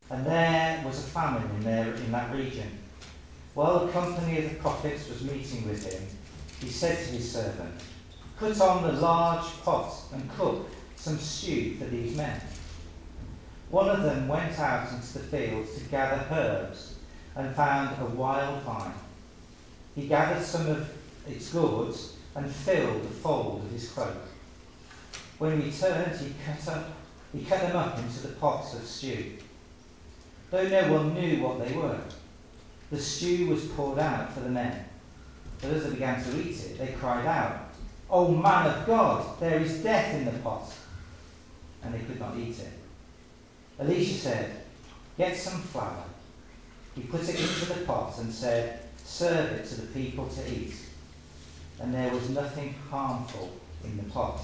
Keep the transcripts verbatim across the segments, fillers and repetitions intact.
And there was a famine in there in that region. While the company of the prophets was meeting with him, he said to his servant, "Put on the large pot and cook some stew for these men." One of them went out into the fields to gather herbs and found a wild vine. He gathered some of its gourds and filled the fold of his cloak. When he returned, he cut up, he cut them up into the pots of stew. Though no one knew what they were, the stew was poured out for the men. But as they began to eat it, they cried out, "O man of God, there is death in the pot." And they could not eat it. Elisha said, "Get some flour." He put it into the pot and said, "Serve it to the people to eat." And there was nothing harmful in the pot.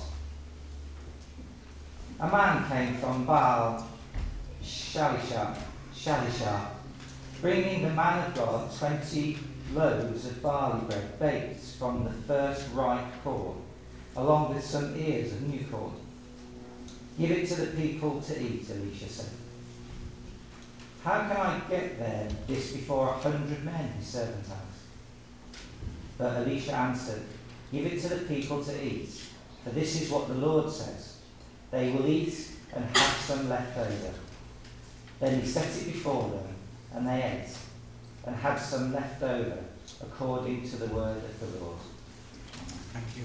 A man came from Baal Shalisha, Shalisha, bringing the man of God twenty loaves of barley bread baked from the first ripe corn, along with some ears of new corn. "Give it to the people to eat," Elisha said. "How can I get there this before a hundred men?" his servant asked. But Elisha answered, "Give it to the people to eat, for this is what the Lord says. They will eat and have some left over." Then he set it before them, and they ate, and had some left over, according to the word of the Lord. Thank you.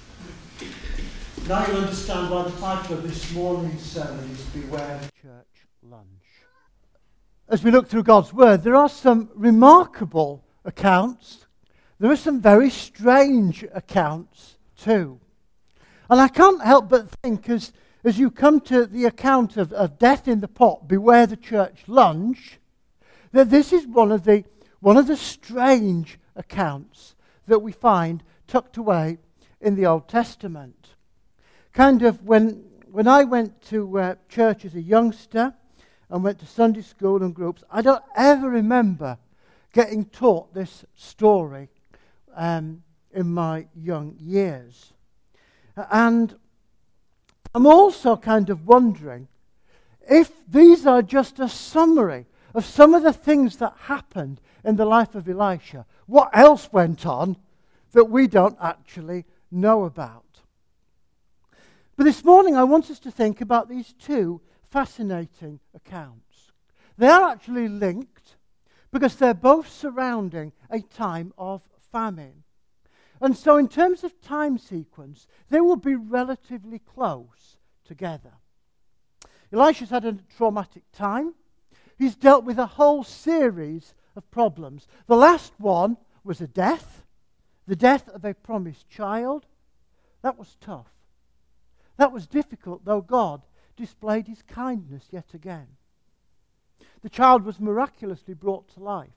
Now you'll understand why the title of this morning's sermon is Beware the Church Lunch. As we look through God's Word, there are some remarkable accounts. There are some very strange accounts too. And I can't help but think as, as you come to the account of, of death in the pot, beware the church lunch, that this is one of the one of the strange accounts that we find tucked away in the Old Testament. Kind of when when I went to uh, church as a youngster and went to Sunday school and groups, I don't ever remember getting taught this story um, in my young years. And I'm also kind of wondering if these are just a summary of some of the things that happened in the life of Elisha. What else went on that we don't actually know about? But this morning I want us to think about these two fascinating accounts. They are actually linked because they're both surrounding a time of famine. And so in terms of time sequence, they will be relatively close together. Elisha's had a traumatic time. He's dealt with a whole series of problems. The last one was a death, the death of a promised child. That was tough. That was difficult, though God displayed his kindness yet again. The child was miraculously brought to life.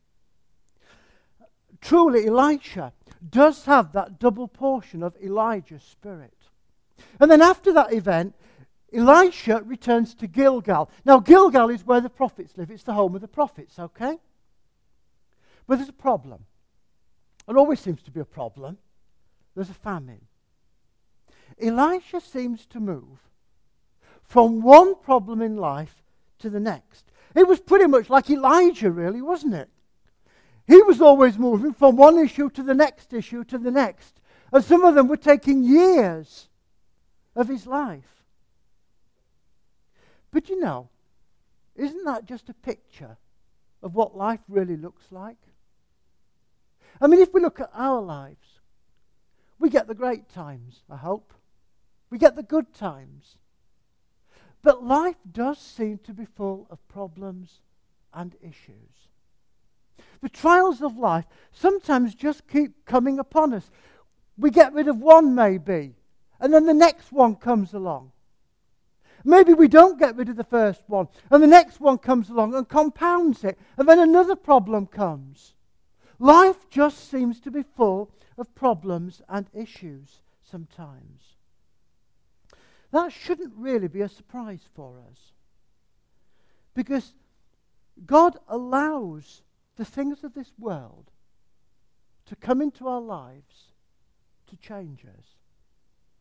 Truly, Elisha does have that double portion of Elijah's spirit. And then after that event, Elisha returns to Gilgal. Now, Gilgal is where the prophets live. It's the home of the prophets, okay? But there's a problem. There always seems to be a problem. There's a famine. Elisha seems to move from one problem in life to the next. It was pretty much like Elijah, really, wasn't it? He was always moving from one issue to the next issue to the next. And some of them were taking years of his life. But you know, isn't that just a picture of what life really looks like? I mean, if we look at our lives, we get the great times, I hope. We get the good times. But life does seem to be full of problems and issues. The trials of life sometimes just keep coming upon us. We get rid of one maybe, and then the next one comes along. Maybe we don't get rid of the first one, and the next one comes along and compounds it, and then another problem comes. Life just seems to be full of problems and issues sometimes. That shouldn't really be a surprise for us, because God allows the things of this world to come into our lives to change us.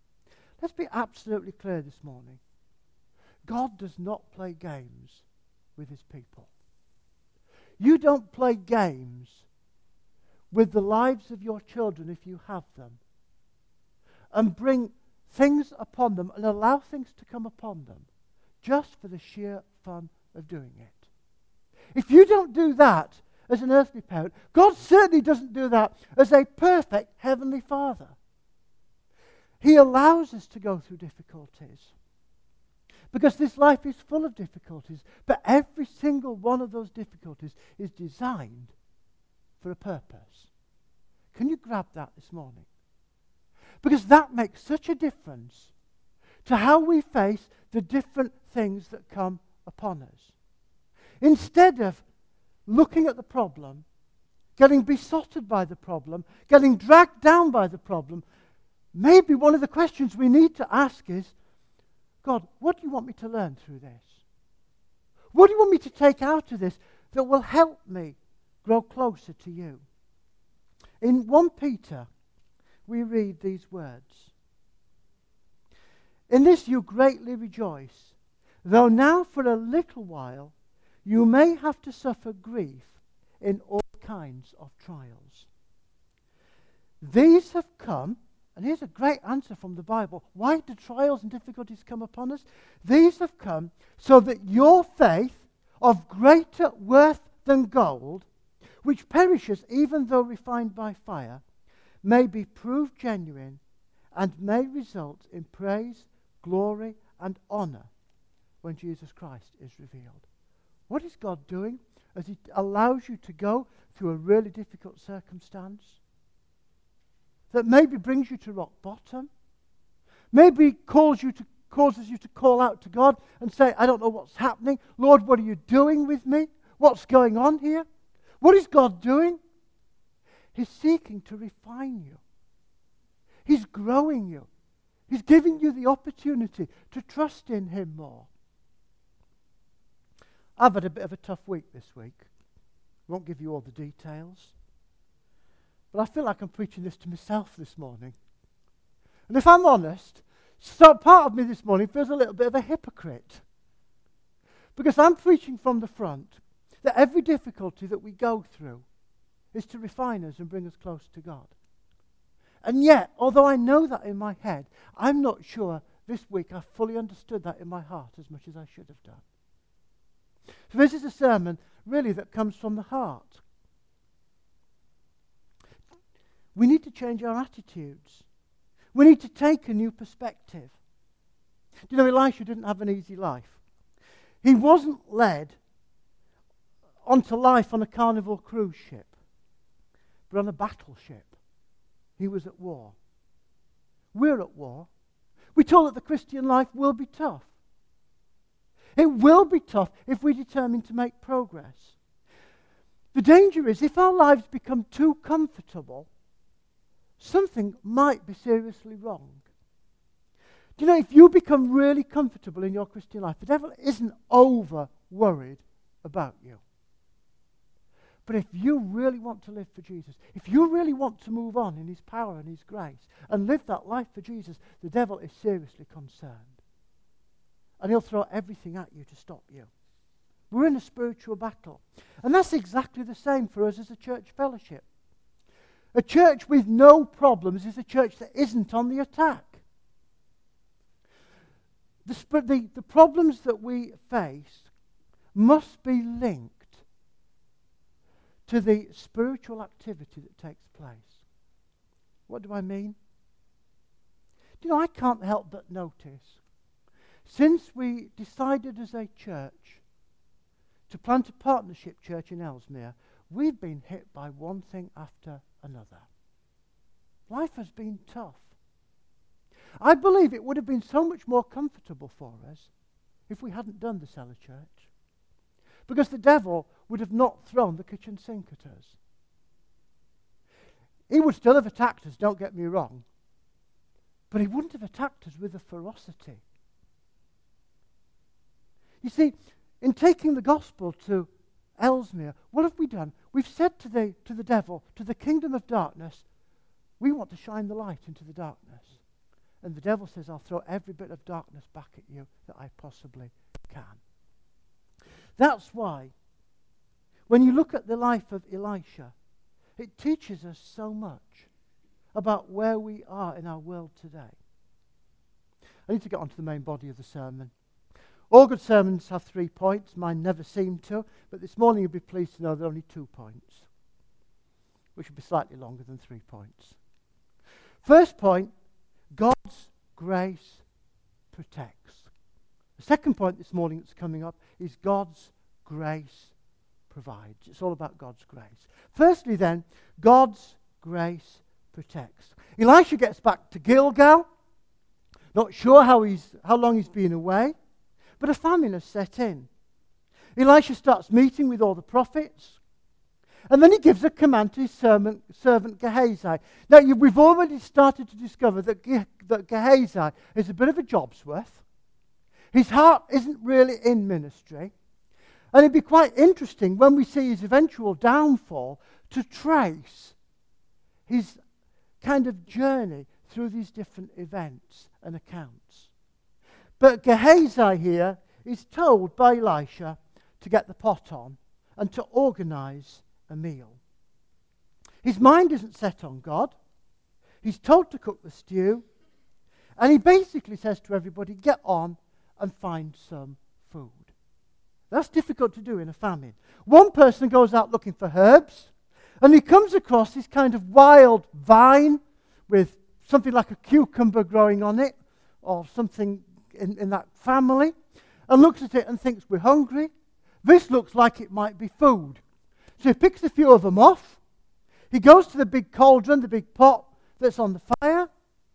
Let's be absolutely clear this morning. God does not play games with his people. You don't play games with the lives of your children if you have them, and bring things upon them and allow things to come upon them just for the sheer fun of doing it. If you don't do that as an earthly parent, God certainly doesn't do that as a perfect heavenly Father. He allows us to go through difficulties because this life is full of difficulties, but every single one of those difficulties is designed for a purpose. Can you grab that this morning? Because that makes such a difference to how we face the different things that come upon us. Instead of looking at the problem, getting besotted by the problem, getting dragged down by the problem, maybe one of the questions we need to ask is, God, what do you want me to learn through this? What do you want me to take out of this that will help me grow closer to you? In First Peter, we read these words. In this you greatly rejoice, though now for a little while you may have to suffer grief in all kinds of trials. These have come, and here's a great answer from the Bible. Why do trials and difficulties come upon us? These have come so that your faith, of greater worth than gold, which perishes even though refined by fire, may be proved genuine and may result in praise, glory, and honor when Jesus Christ is revealed. What is God doing as he allows you to go through a really difficult circumstance that maybe brings you to rock bottom, maybe calls you to, causes you to call out to God and say, I don't know what's happening. Lord, what are you doing with me? What's going on here? What is God doing? He's seeking to refine you. He's growing you. He's giving you the opportunity to trust in him more. I've had a bit of a tough week this week. Won't give you all the details. But I feel like I'm preaching this to myself this morning. And if I'm honest, so part of me this morning feels a little bit of a hypocrite. Because I'm preaching from the front that every difficulty that we go through is to refine us and bring us close to God. And yet, although I know that in my head, I'm not sure this week I fully understood that in my heart as much as I should have done. So this is a sermon really that comes from the heart. We need to change our attitudes. We need to take a new perspective. Do you know, Elisha didn't have an easy life. He wasn't led onto life on a Carnival cruise ship, but on a battleship. He was at war. We're at war. We're told that the Christian life will be tough. It will be tough if we determine to make progress. The danger is if our lives become too comfortable, something might be seriously wrong. Do you know, if you become really comfortable in your Christian life, the devil isn't over worried about you. But if you really want to live for Jesus, if you really want to move on in his power and his grace and live that life for Jesus, the devil is seriously concerned. And he'll throw everything at you to stop you. We're in a spiritual battle. And that's exactly the same for us as a church fellowship. A church with no problems is a church that isn't on the attack. The, sp- the, the problems that we face must be linked to the spiritual activity that takes place. What do I mean? Do you know, I can't help but notice, since we decided as a church to plant a partnership church in Ellesmere, we've been hit by one thing after another. Life has been tough. I believe it would have been so much more comfortable for us if we hadn't done the cellar church. Because the devil would have not thrown the kitchen sink at us. He would still have attacked us, don't get me wrong. But he wouldn't have attacked us with a ferocity. You see, in taking the gospel to Ellesmere, what have we done? We've said to the, to the devil, to the kingdom of darkness, we want to shine the light into the darkness. And the devil says, I'll throw every bit of darkness back at you that I possibly can. That's why, when you look at the life of Elisha, it teaches us so much about where we are in our world today. I need to get on to the main body of the sermon. All good sermons have three points. Mine never seem to, but this morning you'll be pleased to know there are only two points, which will be slightly longer than three points. First point, God's grace protects. The second point this morning that's coming up is God's grace provides. It's all about God's grace. Firstly then, God's grace protects. Elisha gets back to Gilgal. Not sure how he's how long he's been away, but a famine has set in. Elisha starts meeting with all the prophets, and then he gives a command to his servant, servant Gehazi. Now, you, we've already started to discover that, Ge, that Gehazi is a bit of a job's worth. His heart isn't really in ministry. And it'd be quite interesting when we see his eventual downfall to trace his kind of journey through these different events and accounts. But Gehazi here is told by Elisha to get the pot on and to organize a meal. His mind isn't set on God. He's told to cook the stew. And he basically says to everybody, get on and find some food. That's difficult to do in a famine. One person goes out looking for herbs, and he comes across this kind of wild vine with something like a cucumber growing on it, or something in, in that family, and looks at it and thinks, we're hungry. This looks like it might be food. So he picks a few of them off. He goes to the big cauldron, the big pot that's on the fire,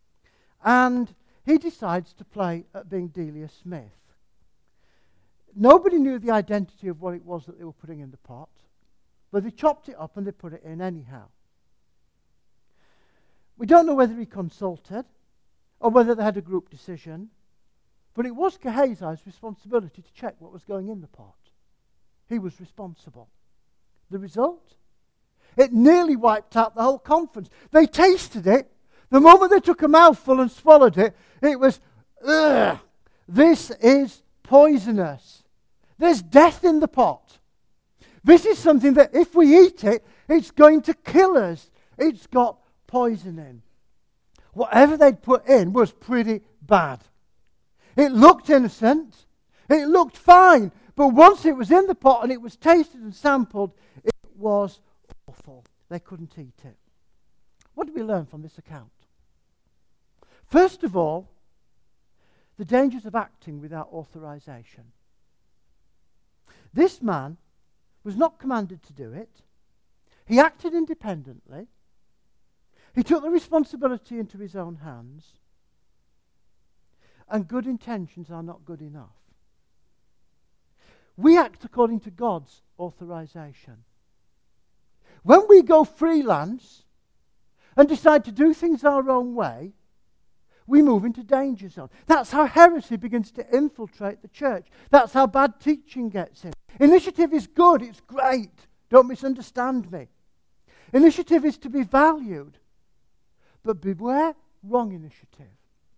and he decides to play at being Delia Smith. Nobody knew the identity of what it was that they were putting in the pot, but they chopped it up and they put it in anyhow. We don't know whether he consulted or whether they had a group decision, but it was Gehazi's responsibility to check what was going in the pot. He was responsible. The result? It nearly wiped out the whole conference. They tasted it. The moment they took a mouthful and swallowed it, it was, ugh, this is poisonous. There's death in the pot. This is something that if we eat it, it's going to kill us. It's got poison in. Whatever they'd put in was pretty bad. It looked innocent. It looked fine. But once it was in the pot and it was tasted and sampled, it was awful. They couldn't eat it. What did we learn from this account? First of all, the dangers of acting without authorization. This man was not commanded to do it. He acted independently. He took the responsibility into his own hands. And good intentions are not good enough. We act according to God's authorization. When we go freelance and decide to do things our own way, we move into danger zone. That's how heresy begins to infiltrate the church. That's how bad teaching gets in. Initiative is good. It's great. Don't misunderstand me. Initiative is to be valued. But beware wrong initiative.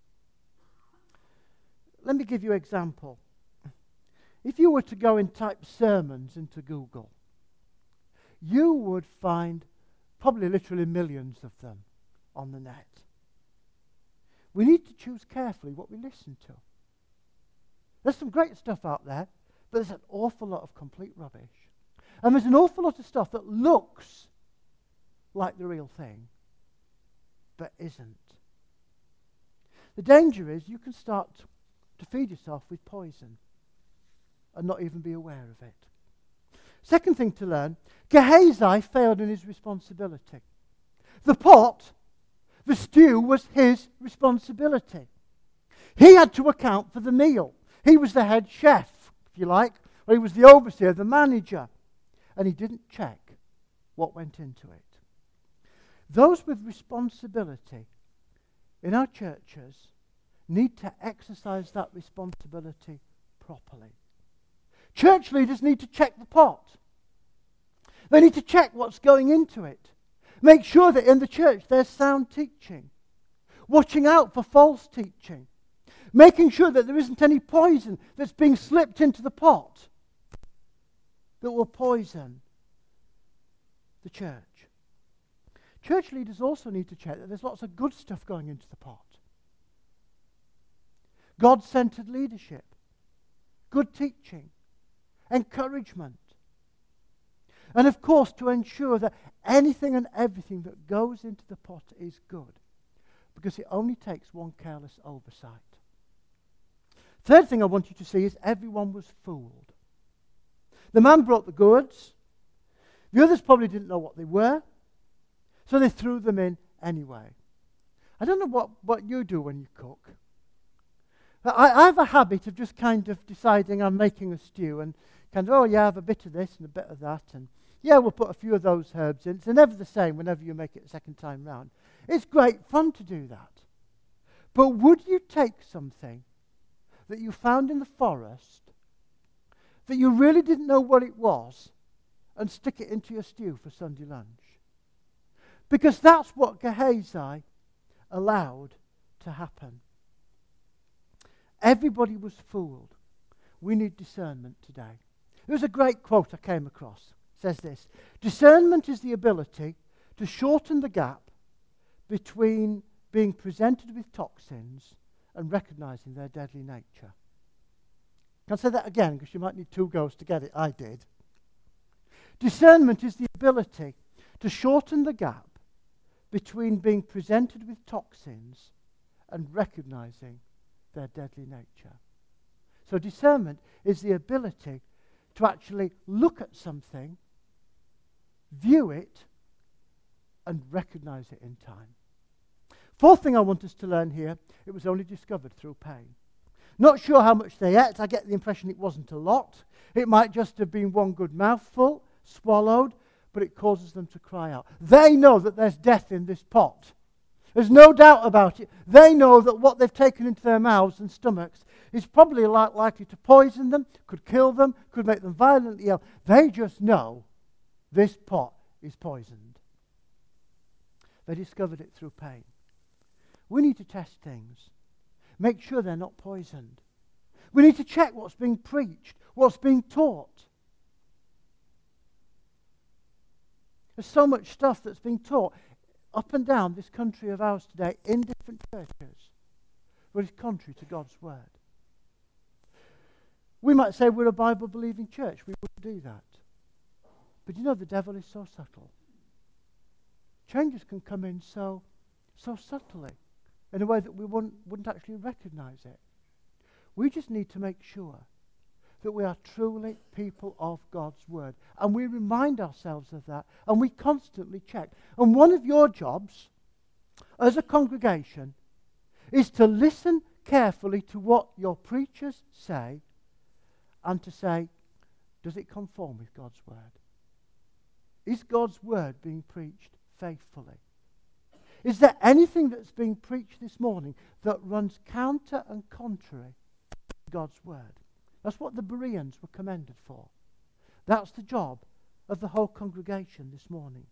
Let me give you an example. If you were to go and type sermons into Google, you would find probably literally millions of them on the net. We need to choose carefully what we listen to. There's some great stuff out there, but there's an awful lot of complete rubbish. And there's an awful lot of stuff that looks like the real thing, but isn't. The danger is you can start to feed yourself with poison and not even be aware of it. Second thing to learn, Gehazi failed in his responsibility. The pot, the stew, was his responsibility. He had to account for the meal. He was the head chef, if you like, or he was the overseer, the manager, and he didn't check what went into it. Those with responsibility in our churches need to exercise that responsibility properly. Church leaders need to check the pot. They need to check what's going into it. Make sure that in the church there's sound teaching. Watching out for false teaching. Making sure that there isn't any poison that's being slipped into the pot. that will poison the church. Church leaders also need to check that there's lots of good stuff going into the pot. God-centered leadership, good teaching, encouragement. And of course, to ensure that anything and everything that goes into the pot is good, because it only takes one careless oversight. Third thing I want you to see is everyone was fooled. The man brought the goods. The others probably didn't know what they were, so they threw them in anyway. I don't know what, what you do when you cook. I, I have a habit of just kind of deciding I'm making a stew and kind of, oh yeah, I have a bit of this and a bit of that, and yeah, we'll put a few of those herbs in. It's never the same whenever you make it a second time round. It's great fun to do that. But would you take something that you found in the forest that you really didn't know what it was and stick it into your stew for Sunday lunch? Because that's what Gehazi allowed to happen. Everybody was fooled. We need discernment today. There was a great quote I came across. It says this: discernment is the ability to shorten the gap between being presented with toxins and recognizing their deadly nature. Can I say that again? Because you might need two goes to get it. I did. Discernment is the ability to shorten the gap between being presented with toxins and recognizing their deadly nature. So discernment is the ability to actually look at something, view it, and recognize it in time. Fourth thing I want us to learn here, it was only discovered through pain. Not sure how much they ate. I get the impression it wasn't a lot. It might just have been one good mouthful, swallowed, but it causes them to cry out. They know that there's death in this pot. There's no doubt about it. They know that what they've taken into their mouths and stomachs is probably li- likely to poison them, could kill them, could make them violently ill. They just know this pot is poisoned. They discovered it through pain. We need to test things. Make sure they're not poisoned. We need to check what's being preached, what's being taught. There's so much stuff that's being taught up and down this country of ours today in different churches, but it's contrary to God's word. We might say we're a Bible-believing church. We wouldn't do that. But you know, the devil is so subtle. Changes can come in so, so subtly, in a way that we wouldn't, wouldn't actually recognize it. We just need to make sure that we are truly people of God's word. And we remind ourselves of that, and we constantly check. And one of your jobs as a congregation is to listen carefully to what your preachers say and to say, does it conform with God's word? Is God's word being preached faithfully? Is there anything that's being preached this morning that runs counter and contrary to God's word? That's what the Bereans were commended for. That's the job of the whole congregation this morning.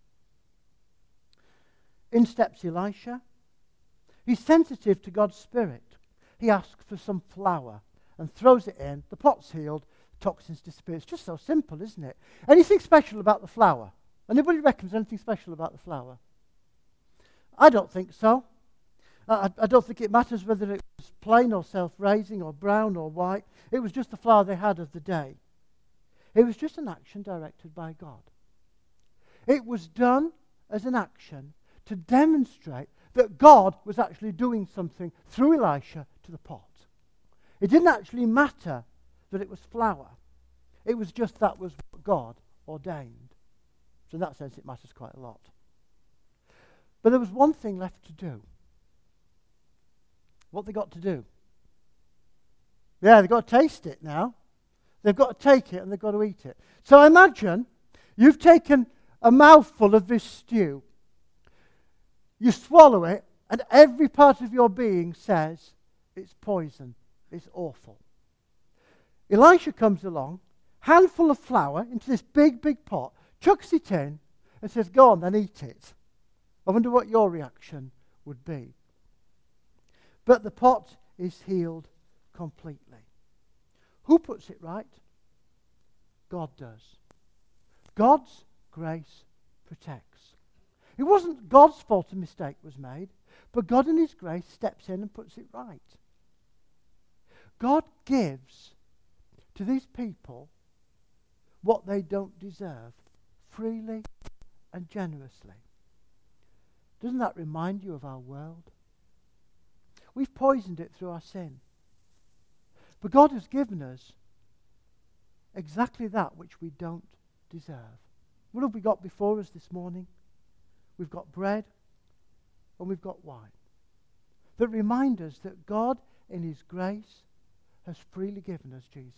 In steps Elisha. He's sensitive to God's Spirit. He asks for some flour and throws it in. The pot's healed. The toxins disappear. It's just so simple, isn't it? Anything special about the flour? Anybody reckons anything special about the flour? I don't think so. I, I don't think it matters whether it was plain or self-raising or brown or white. It was just the flour they had of the day. It was just an action directed by God. It was done as an action to demonstrate that God was actually doing something through Elisha to the pot. It didn't actually matter that it was flour. It was just that was what God ordained. So in that sense, it matters quite a lot. But there was one thing left to do. What they got to do? Yeah, they've got to taste it now. They've got to take it and they've got to eat it. So imagine you've taken a mouthful of this stew. You swallow it and every part of your being says it's poison, it's awful. Elisha comes along, handful of flour into this big, big pot, chucks it in and says, go on then, eat it. I wonder what your reaction would be. But the pot is healed completely. Who puts it right? God does. God's grace protects. It wasn't God's fault a mistake was made, but God in his grace steps in and puts it right. God gives to these people what they don't deserve, freely and generously. Doesn't that remind you of our world? We've poisoned it through our sin. But God has given us exactly that which we don't deserve. What have we got before us this morning? We've got bread and we've got wine that remind us that God in his grace has freely given us Jesus.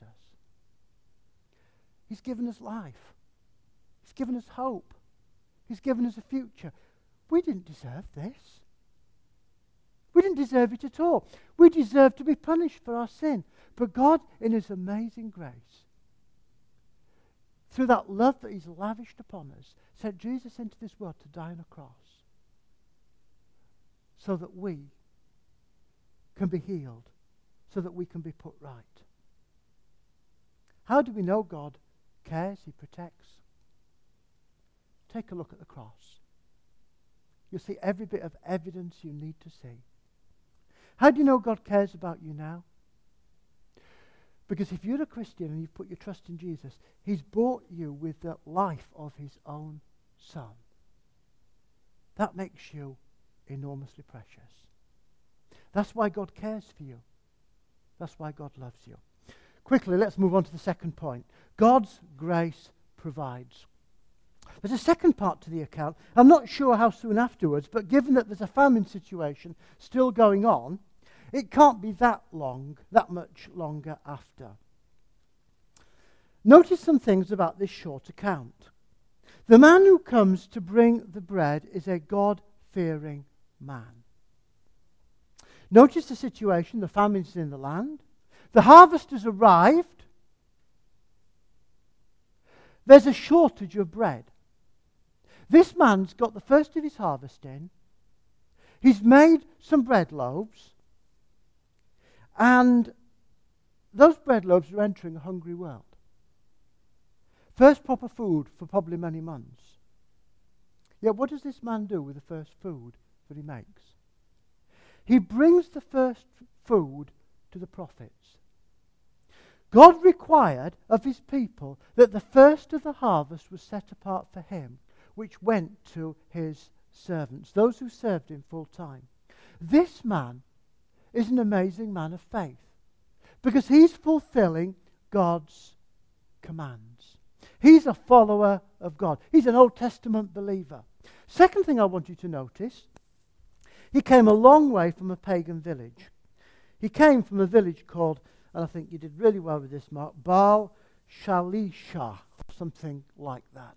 He's given us life. He's given us hope. He's given us a future. We didn't deserve this. We didn't deserve it at all. We deserve to be punished for our sin. But God, in his amazing grace, through that love that he's lavished upon us, sent Jesus into this world to die on a cross so that we can be healed, so that we can be put right. How do we know God cares, he protects? Take a look at the cross. You'll see every bit of evidence you need to see. How do you know God cares about you now? Because if you're a Christian and you've put your trust in Jesus, he's bought you with the life of his own Son. That makes you enormously precious. That's why God cares for you. That's why God loves you. Quickly, let's move on to the second point. God's grace provides. There's a second part to the account. I'm not sure how soon afterwards, but given that there's a famine situation still going on, it can't be that long, that much longer after. Notice some things about this short account. The man who comes to bring the bread is a God-fearing man. Notice the situation. The famine's in the land. The harvest has arrived. There's a shortage of bread. This man's got the first of his harvest in. He's made some bread loaves. And those bread loaves are entering a hungry world. First proper food for probably many months. Yet what does this man do with the first food that he makes? He brings the first food to the prophets. God required of his people that the first of the harvest was set apart for him, which went to his servants, those who served him full time. This man is an amazing man of faith because he's fulfilling God's commands. He's a follower of God. He's an Old Testament believer. Second thing I want you to notice, he came a long way from a pagan village. He came from a village called, and I think you did really well with this, Mark, Baal Shalisha, something like that.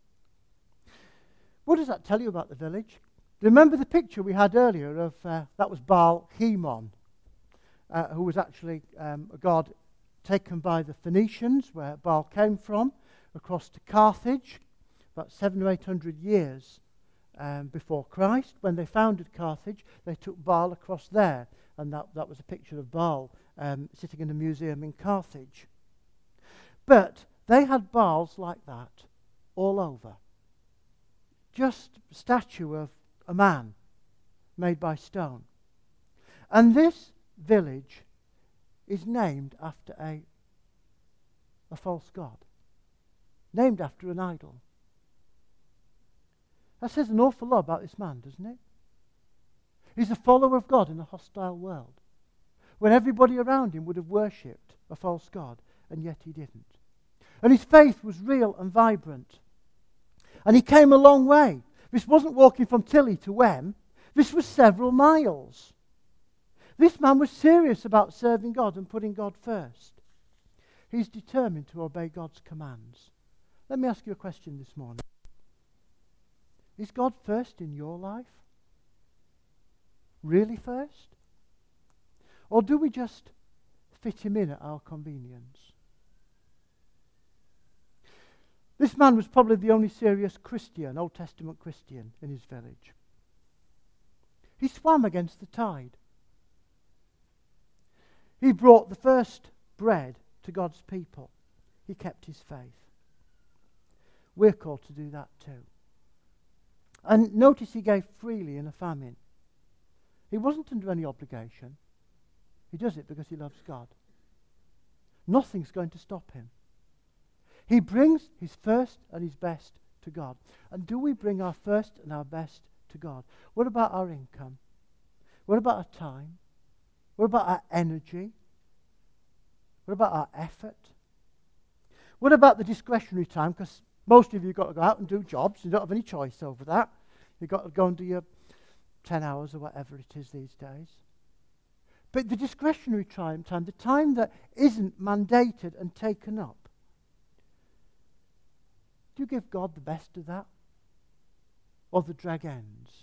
What does that tell you about the village? Remember the picture we had earlier of, uh, that was Baal Hemon, uh, who was actually um, a god taken by the Phoenicians, where Baal came from, across to Carthage, about seven or eight hundred years um, before Christ. When they founded Carthage, they took Baal across there, and that, that was a picture of Baal um, sitting in a museum in Carthage. But they had Baals like that all over. Just a statue of a man made by stone. And this village is named after a, a false god, named after an idol. That says an awful lot about this man, doesn't it? He's a follower of God in a hostile world, when everybody around him would have worshipped a false god, and yet he didn't. And his faith was real and vibrant. And he came a long way. This wasn't walking from Tilly to Wem. This was several miles. This man was serious about serving God and putting God first. He's determined to obey God's commands. Let me ask you a question this morning. Is God first in your life? Really first? Or do we just fit him in at our convenience? This man was probably the only serious Christian, Old Testament Christian, in his village. He swam against the tide. He brought the first bread to God's people. He kept his faith. We're called to do that too. And notice he gave freely in a famine. He wasn't under any obligation. He does it because he loves God. Nothing's going to stop him. He brings his first and his best to God. And do we bring our first and our best to God? What about our income? What about our time? What about our energy? What about our effort? What about the discretionary time? Because most of you have got to go out and do jobs. You don't have any choice over that. You've got to go and do your ten hours or whatever it is these days. But the discretionary time, time, the time that isn't mandated and taken up, do you give God the best of that? Or the drag ends?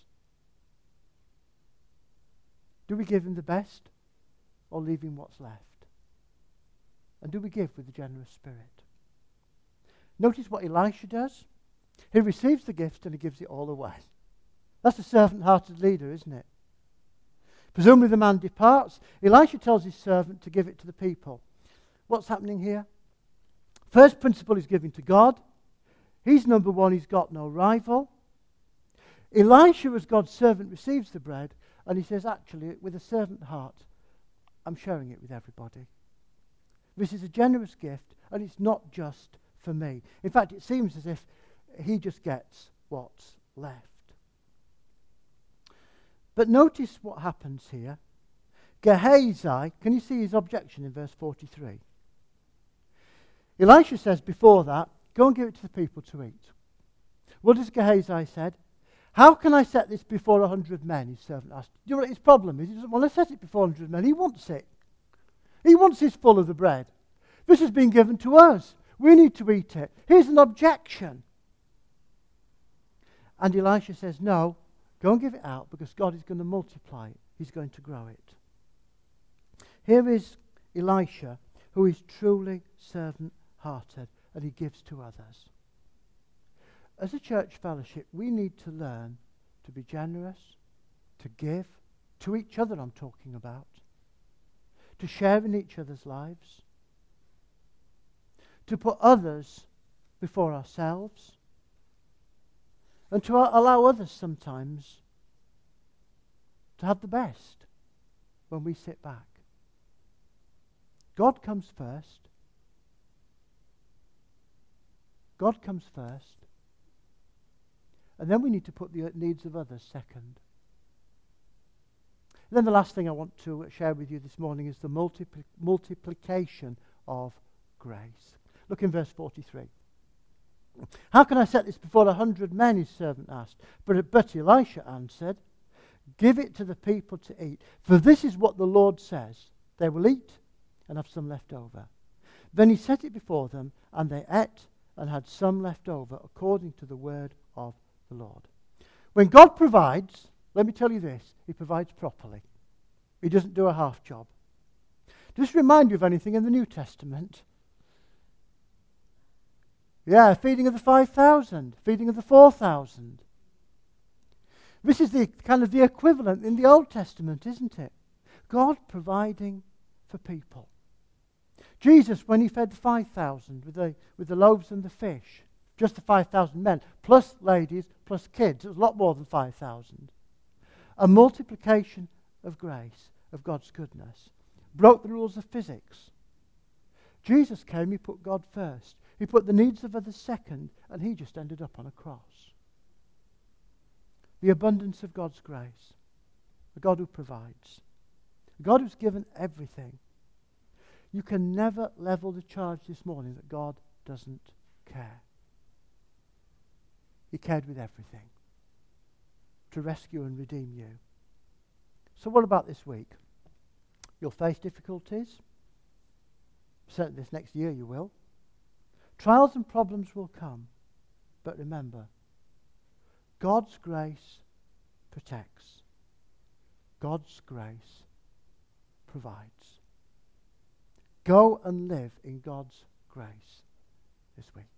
Do we give him the best or leave him what's left? And do we give with a generous spirit? Notice what Elisha does. He receives the gift and he gives it all away. That's a servant-hearted leader, isn't it? Presumably the man departs. Elisha tells his servant to give it to the people. What's happening here? First principle is giving to God. He's number one, he's got no rival. Elisha, as God's servant, receives the bread and he says, actually, with a servant heart, I'm sharing it with everybody. This is a generous gift and it's not just for me. In fact, it seems as if he just gets what's left. But notice what happens here. Gehazi, can you see his objection in verse forty-three? Elisha says before that, go and give it to the people to eat. What does Gehazi said? How can I set this before a hundred men, his servant asked. You know what his problem is? He doesn't want to set it before a hundred men. He wants it. He wants his full of the bread. This has been given to us. We need to eat it. Here's an objection. And Elisha says, no, go and give it out because God is going to multiply it. He's going to grow it. Here is Elisha, who is truly servant-hearted, and he gives to others. As a church fellowship, we need to learn to be generous, to give, to each other I'm talking about, to share in each other's lives, to put others before ourselves, and to allow others sometimes to have the best when we sit back. God comes first. God comes first. And then we need to put the needs of others second. And then the last thing I want to share with you this morning is the multipli- multiplication of grace. Look in verse forty-three. How can I set this before a hundred men, his servant asked. But, but Elisha answered, give it to the people to eat. For this is what the Lord says. They will eat and have some left over. Then he set it before them, and they ate and had some left over, according to the word of the Lord. When God provides, let me tell you this, he provides properly. He doesn't do a half job. Just remind you of anything in the New Testament. Yeah, feeding of the five thousand, feeding of the four thousand. This is the kind of the equivalent in the Old Testament, isn't it? God providing for people. Jesus, when he fed the five thousand with the, with the loaves and the fish, just the five thousand men, plus ladies, plus kids, it was a lot more than five thousand. A multiplication of grace, of God's goodness. Broke the rules of physics. Jesus came, he put God first. He put the needs of others second, and he just ended up on a cross. The abundance of God's grace. The God who provides. The God who's given everything. You can never level the charge this morning that God doesn't care. He cared with everything to rescue and redeem you. So what about this week? You'll face difficulties. Certainly this next year you will. Trials and problems will come. But remember, God's grace protects. God's grace provides. Go and live in God's grace this week.